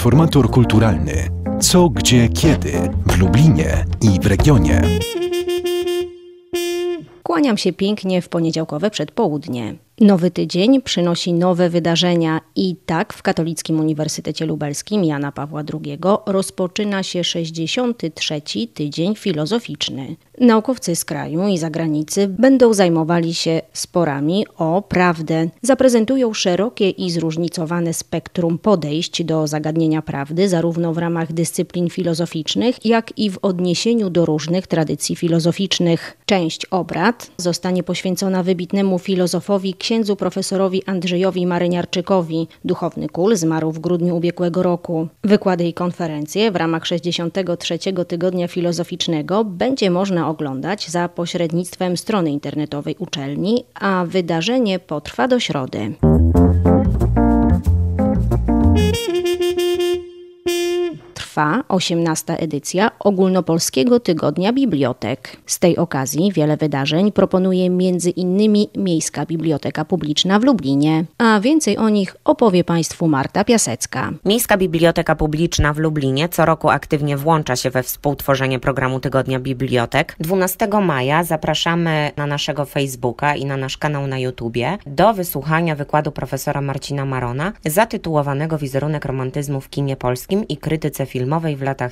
Informator kulturalny. Co, gdzie, kiedy w Lublinie i w regionie. Kłaniam się pięknie w poniedziałkowe przedpołudnie. Nowy tydzień przynosi nowe wydarzenia i tak w Katolickim Uniwersytecie Lubelskim Jana Pawła II rozpoczyna się 63. Tydzień Filozoficzny. Naukowcy z kraju i zagranicy będą zajmowali się sporami o prawdę. Zaprezentują szerokie i zróżnicowane spektrum podejść do zagadnienia prawdy, zarówno w ramach dyscyplin filozoficznych, jak i w odniesieniu do różnych tradycji filozoficznych. Część obrad zostanie poświęcona wybitnemu filozofowi księdzu profesorowi Andrzejowi Maryniarczykowi. Duchowny król zmarł w grudniu ubiegłego roku. Wykłady i konferencje w ramach 63. Tygodnia Filozoficznego będzie można oglądać za pośrednictwem strony internetowej uczelni, a wydarzenie potrwa do środy. Trwa 18. edycja Ogólnopolskiego Tygodnia Bibliotek. Z tej okazji wiele wydarzeń proponuje m.in. Miejska Biblioteka Publiczna w Lublinie. A więcej o nich opowie Państwu Marta Piasecka. Miejska Biblioteka Publiczna w Lublinie co roku aktywnie włącza się we współtworzenie programu Tygodnia Bibliotek. 12 maja zapraszamy na naszego Facebooka i na nasz kanał na YouTubie do wysłuchania wykładu profesora Marcina Marona zatytułowanego Wizerunek romantyzmu w kinie polskim i krytyce filmowej w latach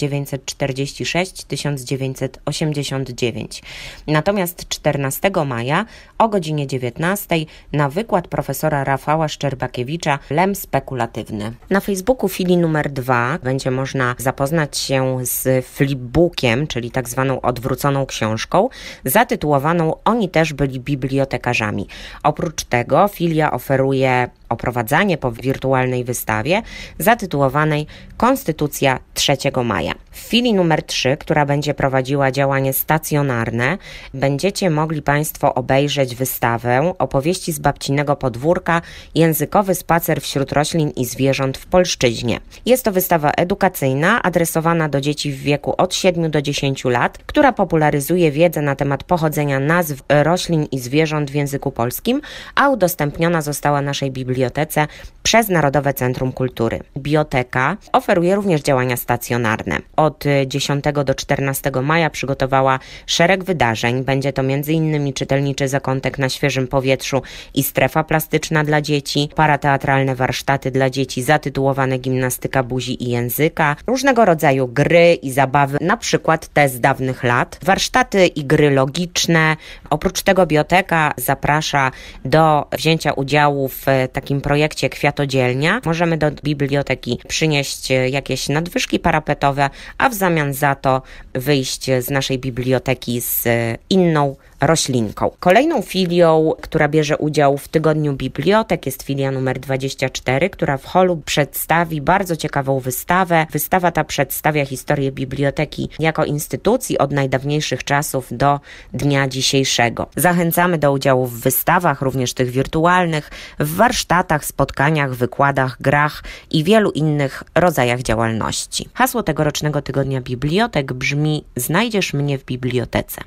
1946-1989. Natomiast 14 maja o godzinie 19 na wykład profesora Rafała Szczerbakiewicza Lem spekulatywny. Na Facebooku filii numer 2 będzie można zapoznać się z flipbookiem, czyli tak zwaną odwróconą książką, zatytułowaną Oni też byli bibliotekarzami. Oprócz tego filia oferuje oprowadzanie po wirtualnej wystawie zatytułowanej Konstytucja 3 maja. W filii numer 3, która będzie prowadziła działanie stacjonarne, będziecie mogli Państwo obejrzeć wystawę Opowieści z babcinego podwórka Językowy spacer wśród roślin i zwierząt w polszczyźnie. Jest to wystawa edukacyjna adresowana do dzieci w wieku od 7 do 10 lat, która popularyzuje wiedzę na temat pochodzenia nazw roślin i zwierząt w języku polskim, a udostępniona została naszej bibliotece przez Narodowe Centrum Kultury. Biblioteka oferuje również działania stacjonarne. Od 10 do 14 maja przygotowała szereg wydarzeń. Będzie to m.in. czytelniczy zakątek na świeżym powietrzu i strefa plastyczna dla dzieci, parateatralne warsztaty dla dzieci zatytułowane Gimnastyka buzi i języka, różnego rodzaju gry i zabawy, na przykład te z dawnych lat, warsztaty i gry logiczne. Oprócz tego biblioteka zaprasza do wzięcia udziału w takim projekcie Kwiatodzielnia. Możemy do biblioteki przynieść jakieś nadwyżki parapetowe, a w zamian za to wyjść z naszej biblioteki z inną roślinką. Kolejną filią, która bierze udział w Tygodniu Bibliotek, jest filia numer 24, która w holu przedstawi bardzo ciekawą wystawę. Wystawa ta przedstawia historię biblioteki jako instytucji od najdawniejszych czasów do dnia dzisiejszego. Zachęcamy do udziału w wystawach, również tych wirtualnych, w warsztatach, spotkaniach, wykładach, grach i wielu innych rodzajach działalności. Hasło tegorocznego Tygodnia Bibliotek brzmi: Znajdziesz mnie w bibliotece.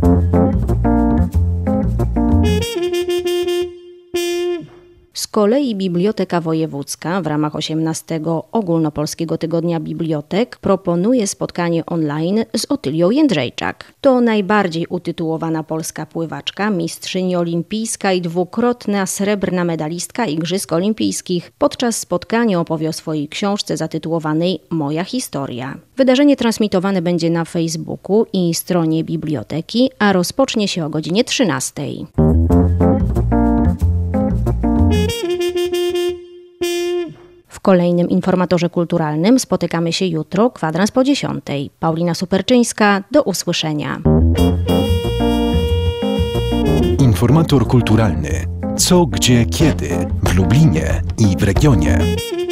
Z kolei Biblioteka Wojewódzka w ramach 18. Ogólnopolskiego Tygodnia Bibliotek proponuje spotkanie online z Otylią Jędrzejczak. To najbardziej utytułowana polska pływaczka, mistrzyni olimpijska i dwukrotna srebrna medalistka Igrzysk Olimpijskich. Podczas spotkania opowie o swojej książce zatytułowanej Moja historia. Wydarzenie transmitowane będzie na Facebooku i stronie biblioteki, a rozpocznie się o godzinie 13. W kolejnym informatorze kulturalnym spotykamy się jutro, kwadrans po 10. Paulina Superczyńska, do usłyszenia. Informator kulturalny. Co, gdzie, kiedy w Lublinie i w regionie.